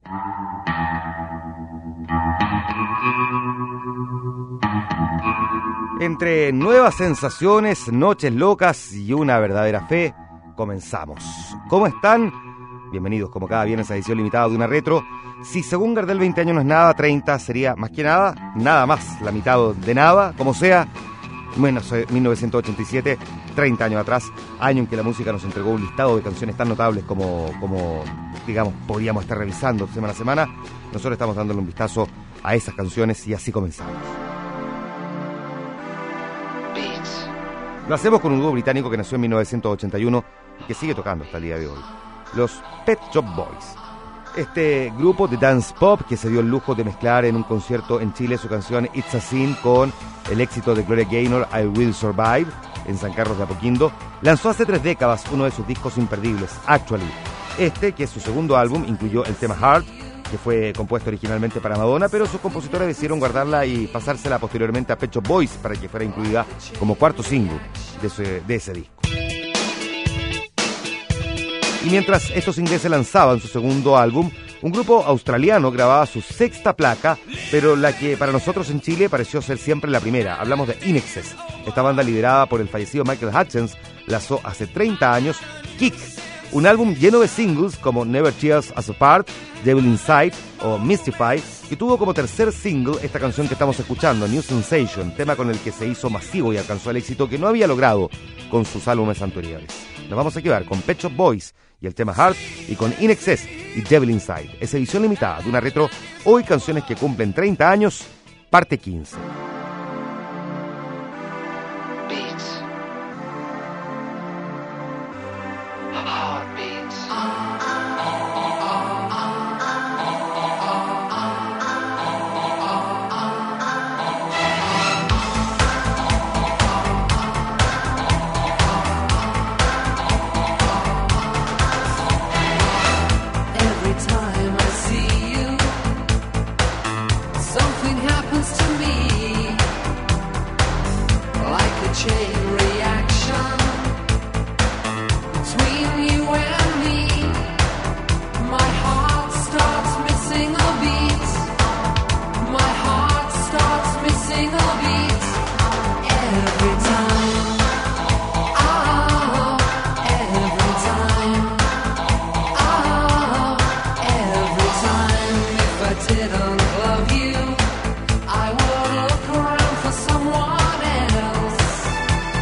Entre nuevas sensaciones, noches locas y una verdadera fe, comenzamos. ¿Cómo están? Bienvenidos como cada viernes a edición limitada de una retro. Si según Gardel 20 años no es nada, 30 sería más que nada, nada más, la mitad de nada, como sea. Menos 1987, 30 años atrás, año en que la música nos entregó un listado de canciones tan notables como digamos, podríamos estar revisando semana a semana. Nosotros estamos dándole un vistazo a esas canciones y así comenzamos. Lo hacemos con un dúo británico que nació en 1981 y que sigue tocando hasta el día de hoy, los Pet Shop Boys. Este grupo de dance pop que se dio el lujo de mezclar en un concierto en Chile su canción It's a Sin con el éxito de Gloria Gaynor, I Will Survive, en San Carlos de Apoquindo, lanzó hace 3 décadas uno de sus discos imperdibles, Actually. Este, que es su segundo álbum, incluyó el tema Heart, que fue compuesto originalmente para Madonna, pero sus compositores decidieron guardarla y pasársela posteriormente a Pet Shop Boys para que fuera incluida como cuarto single de ese disco. Y mientras estos ingleses lanzaban su segundo álbum, un grupo australiano grababa su 6ª placa, pero la que para nosotros en Chile pareció ser siempre la primera. Hablamos de INXS. Esta banda liderada por el fallecido Michael Hutchence lanzó hace 30 años Kick, un álbum lleno de singles como Never Tear Us Apart, Devil Inside o Mystify, que tuvo como tercer single esta canción que estamos escuchando, New Sensation, tema con el que se hizo masivo y alcanzó el éxito que no había logrado con sus álbumes anteriores. Nos vamos a quedar con Pet Shop Boys y el tema Heart, y con INXS y Devil Inside. Es edición limitada de una retro, hoy canciones que cumplen 30 años, parte 15. I would look around for someone else.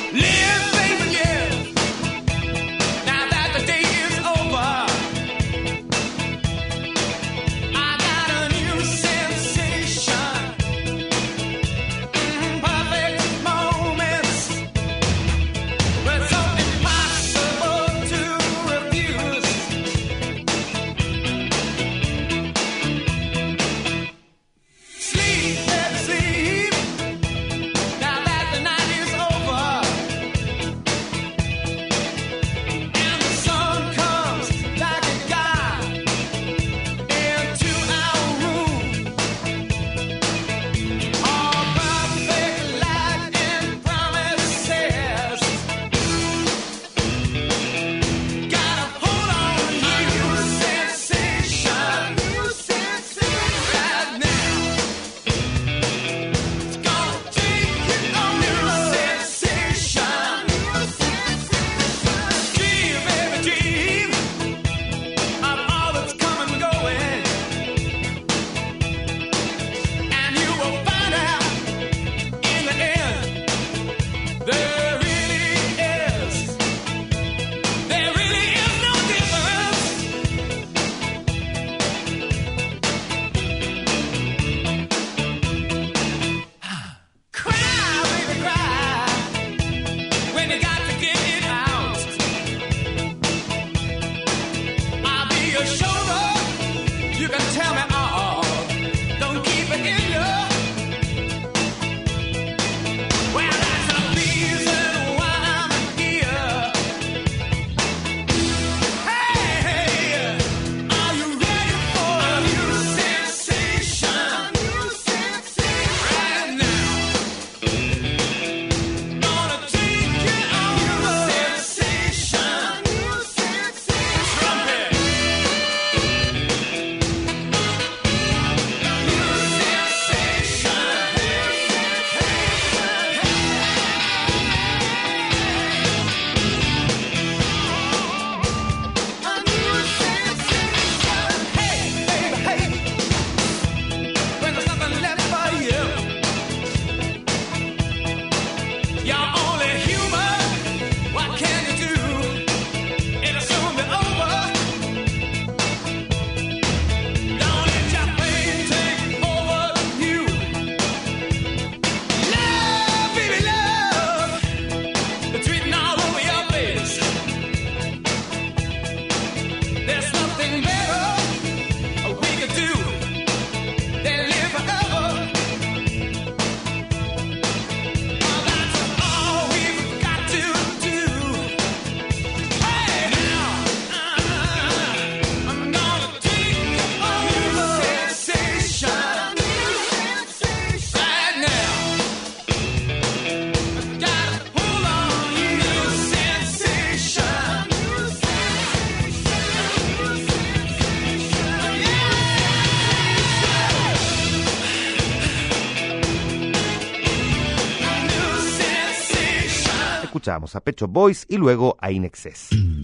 Escuchamos a Pet Shop Boys y luego a In Excess.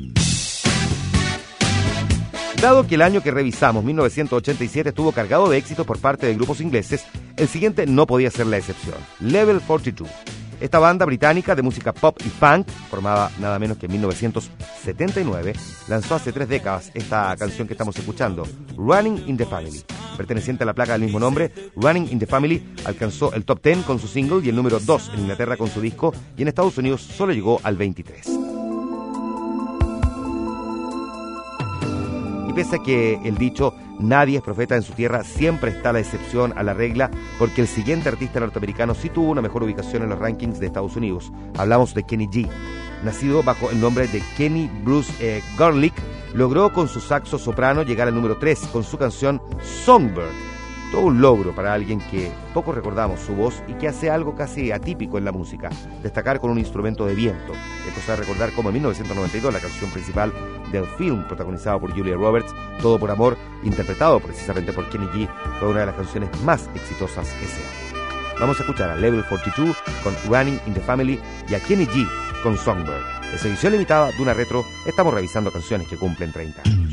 Dado que el año que revisamos, 1987, estuvo cargado de éxitos por parte de grupos ingleses, el siguiente no podía ser la excepción. Level 42. Esta banda británica de música pop y funk, formada nada menos que en 1979, lanzó hace 3 décadas esta canción que estamos escuchando, Running in the Family. Perteneciente a la placa del mismo nombre, Running in the Family alcanzó el top 10 con su single y el número 2 en Inglaterra con su disco, y en Estados Unidos solo llegó al 23. Y pese a que el dicho nadie es profeta en su tierra, siempre está la excepción a la regla, porque el siguiente artista norteamericano sí tuvo una mejor ubicación en los rankings de Estados Unidos. Hablamos de Kenny G. Nacido bajo el nombre de Kenny Bruce Garlick, logró con su saxo soprano llegar al número 3 con su canción Songbird. Todo un logro para alguien que poco recordamos su voz y que hace algo casi atípico en la música, destacar con un instrumento de viento. Es cosa de recordar cómo en 1992 la canción principal del film, protagonizado por Julia Roberts, Todo por Amor, interpretado precisamente por Kenny G, fue una de las canciones más exitosas ese año. Vamos a escuchar a Level 42 con Running in the Family y a Kenny G con Songbird. En su edición limitada de una retro, estamos revisando canciones que cumplen 30 años.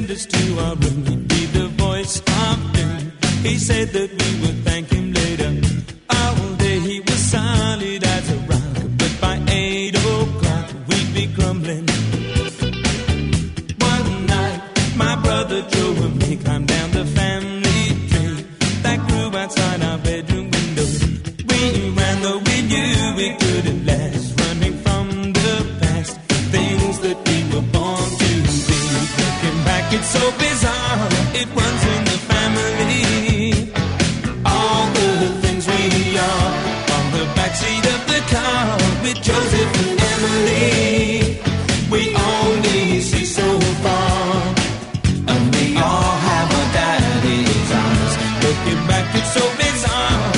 send us to our room. He'd be the voice of doom. He said that we would thank him later. All day he was solid as a rock, but by 8 o'clock we'd be crumbling. One night, my brother Joe and me climbed down the family tree that grew outside our bedroom window. We ran though we knew we couldn't last, running from the past, things that we were born to be. Looking back, it's so bizarre, it runs in the family. All the things we are on the backseat of the car with Joseph and Emily. We only see so far, and we all have our daddy's eyes. Looking back, it's so bizarre.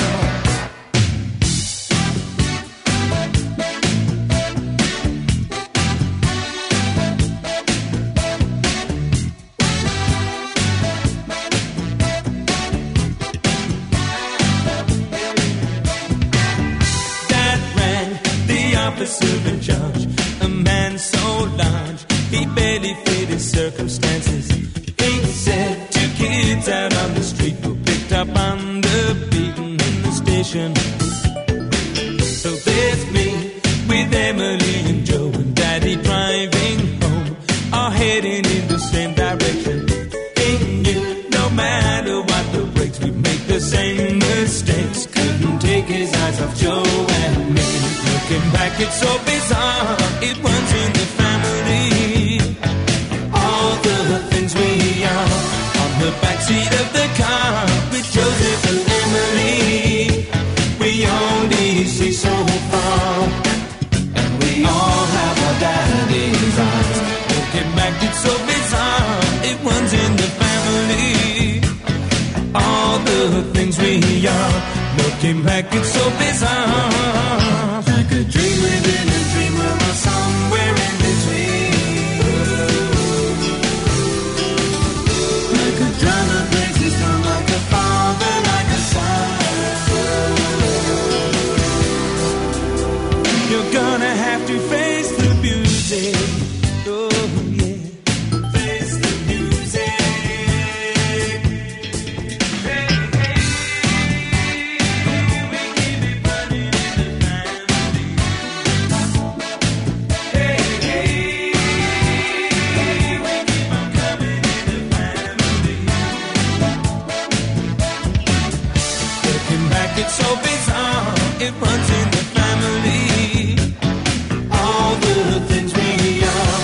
Officer in charge, a man so large, he barely fit his circumstances. He said 2 kids out on the street were picked up on the beaten in the station. So there's me with Emily and Joe and Daddy driving home, all heading in the same direction. He knew no matter what the brakes, we'd make the same mistakes. Couldn't take his eyes off Joe and me. Looking back, it's so bizarre, it runs in the family. All the things we are on the backseat of the car with Joseph and Emily. We only see so far, and we all have our daddy's eyes. Looking back, it's so bizarre, it runs in the family. All the things we are, looking back, it's so bizarre. Like a dream within a dream, or somewhere in between. Like a drum that breaks his drum, like a father, like a son. You're gonna have to face the music. Oh yeah, face the music. It's so bizarre, it runs in the family. All the things we are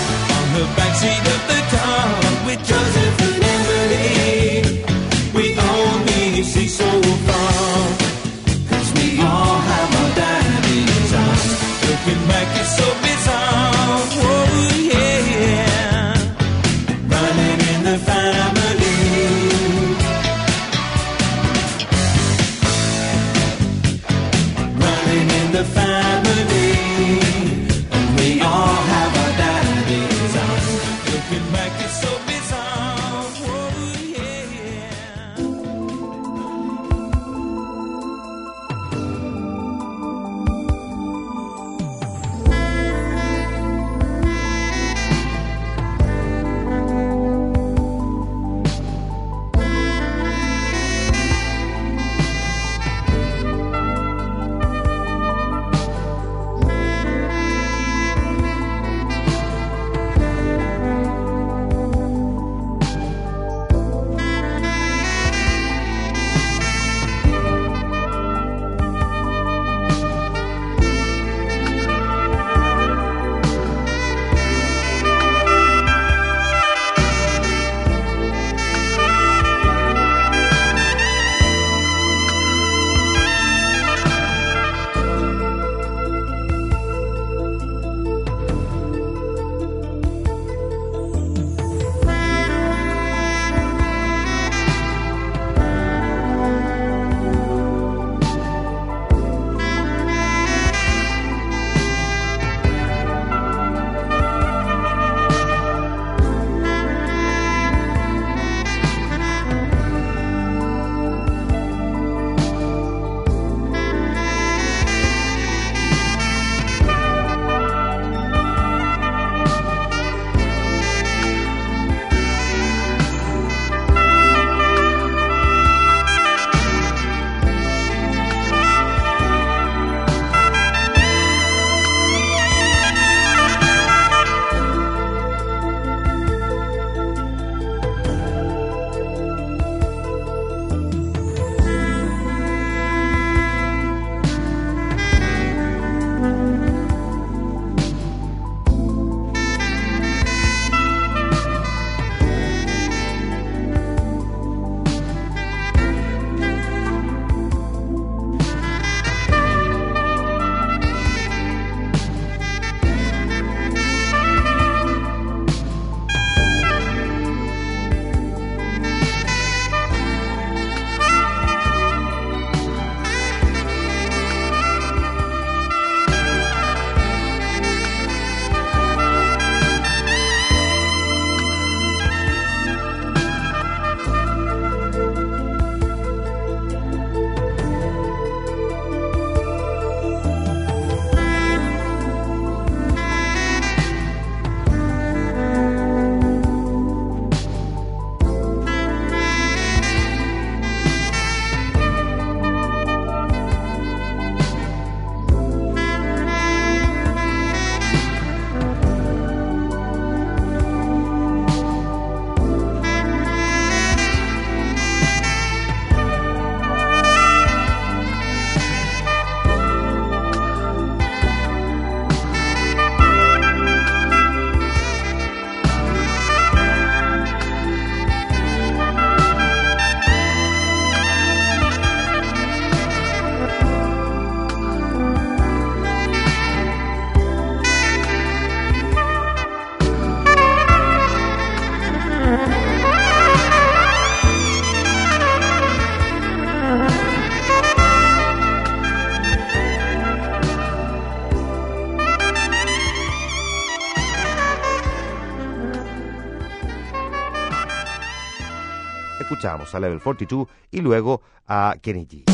escuchábamos a Level 42 y luego a Kenny G.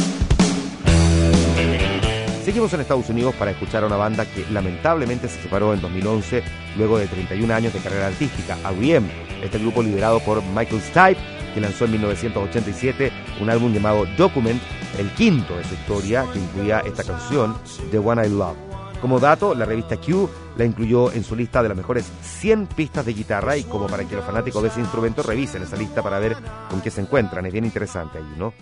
Seguimos en Estados Unidos para escuchar a una banda que lamentablemente se separó en 2011 luego de 31 años de carrera artística, R.E.M. Este grupo liderado por Michael Stipe, que lanzó en 1987 un álbum llamado Document, el quinto de su historia, que incluía esta canción, The One I Love. Como dato, la revista Q la incluyó en su lista de las mejores 100 pistas de guitarra, y como para que los fanáticos de ese instrumento revisen esa lista para ver con qué se encuentran. Es bien interesante ahí, ¿no?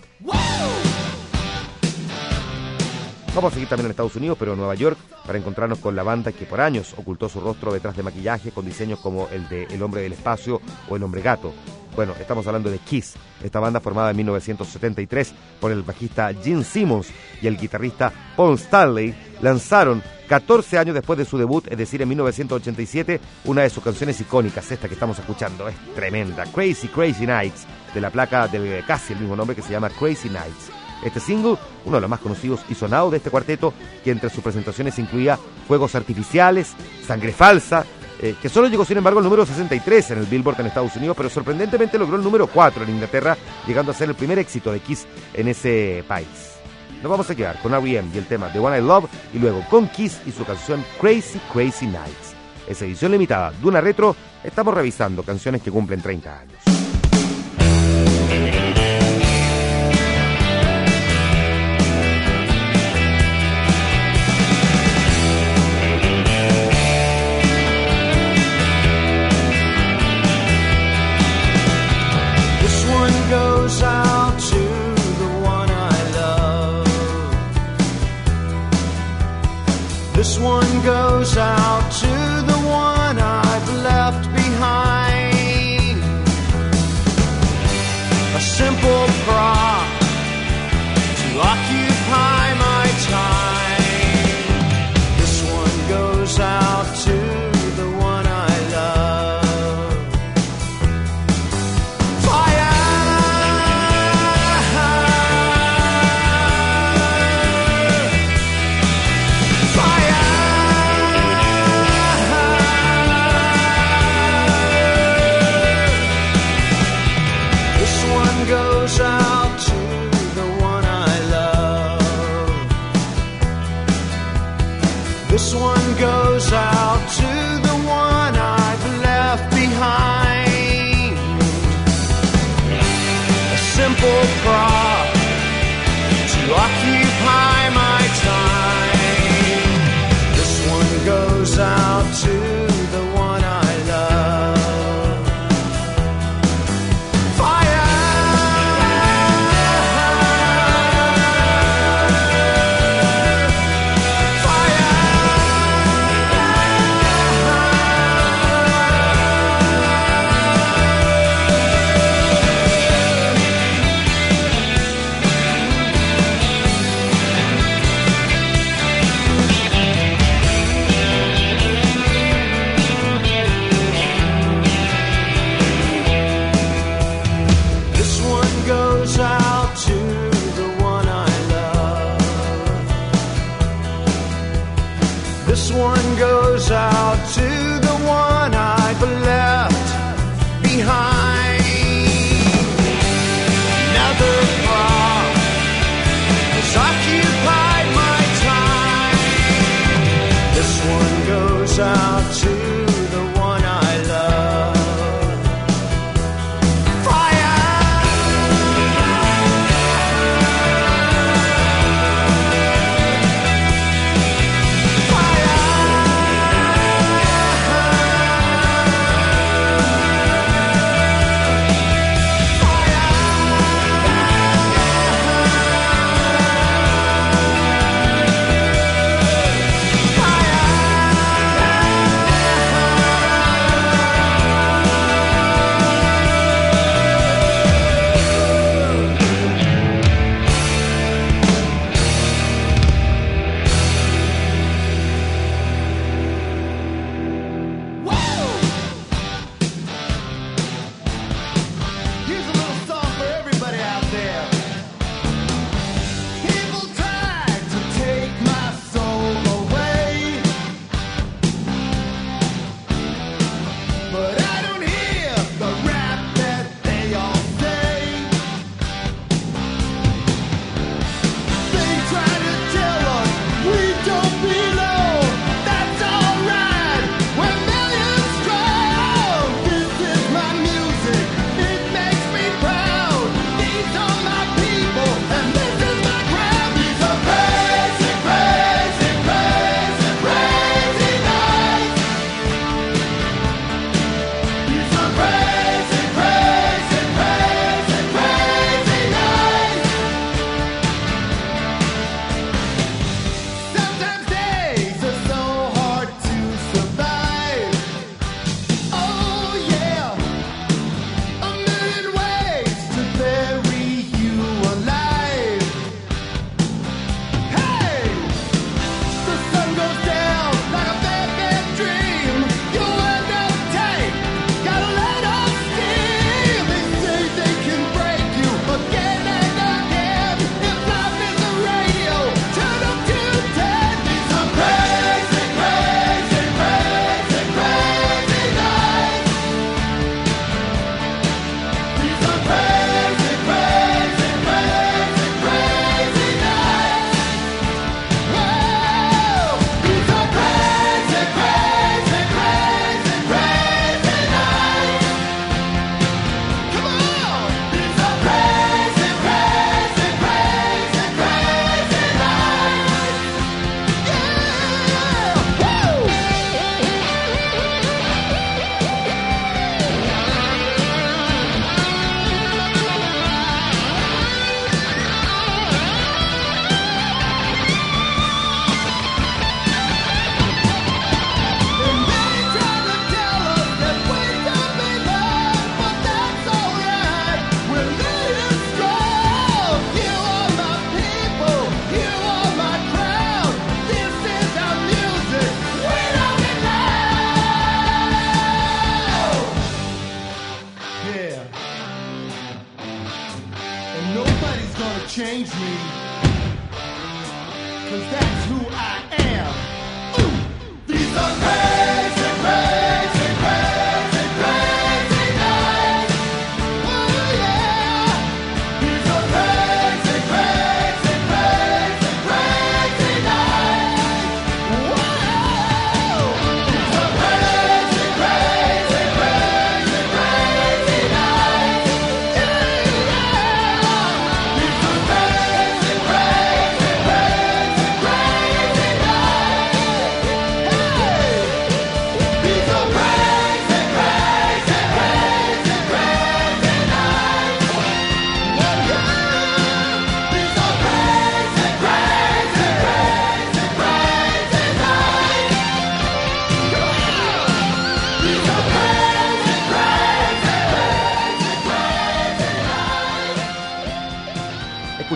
Vamos a seguir también en Estados Unidos, pero en Nueva York, para encontrarnos con la banda que por años ocultó su rostro detrás de maquillaje con diseños como el de El Hombre del Espacio o El Hombre Gato. Bueno, estamos hablando de Kiss, esta banda formada en 1973 por el bajista Gene Simmons y el guitarrista Paul Stanley, lanzaron 14 años después de su debut, es decir, en 1987, una de sus canciones icónicas, esta que estamos escuchando, es tremenda, Crazy Crazy Nights, de la placa del casi el mismo nombre, que se llama Crazy Nights. Este single, uno de los más conocidos y sonados de este cuarteto, que entre sus presentaciones incluía fuegos artificiales, sangre falsa, que solo llegó sin embargo al número 63 en el Billboard en Estados Unidos, pero sorprendentemente logró el número 4 en Inglaterra, llegando a ser el primer éxito de Kiss en ese país. Nos vamos a quedar con R.E.M. y el tema The One I Love, y luego con Kiss y su canción Crazy Crazy Nights. Esa edición limitada de una retro, estamos revisando canciones que cumplen 30 años. Goes out to the one I love. This one goes out to the one I've left behind. A simple prop to occupy my time. This one goes out to the one I love. Goes out to the one I love. This one goes out to the one I've left behind. A simple prop to occupy my time. This one goes out to the one I love. This one goes out to the one I've left behind. Another prop has occupied my time. This one goes out to the one I love.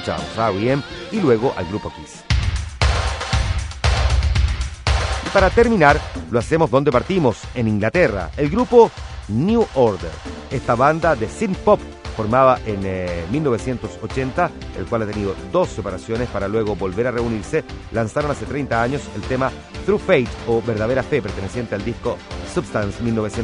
escuchábamos a R.E.M. y luego al grupo Kiss. Y para terminar, lo hacemos donde partimos, en Inglaterra, el grupo New Order. Esta banda de synth pop formada en 1980, el cual ha tenido 2 separaciones para luego volver a reunirse, lanzaron hace 30 años el tema True Fate o Verdadera Fe, perteneciente al disco Substance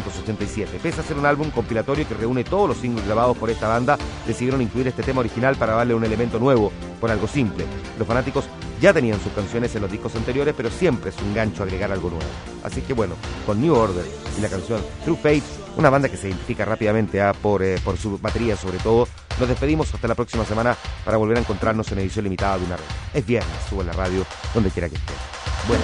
1987. Pese a ser un álbum compilatorio que reúne todos los singles grabados por esta banda, decidieron incluir este tema original para darle un elemento nuevo, por algo simple. Los fanáticos ya tenían sus canciones en los discos anteriores, pero siempre es un gancho agregar algo nuevo. Así que bueno, con New Order y la canción True Fate, una banda que se identifica rápidamente por su batería sobre todo, nos despedimos hasta la próxima semana para volver a encontrarnos en edición limitada de Una Red. Es viernes, subo en la radio, donde quiera que esté. Bueno.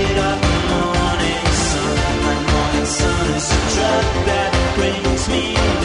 That brings me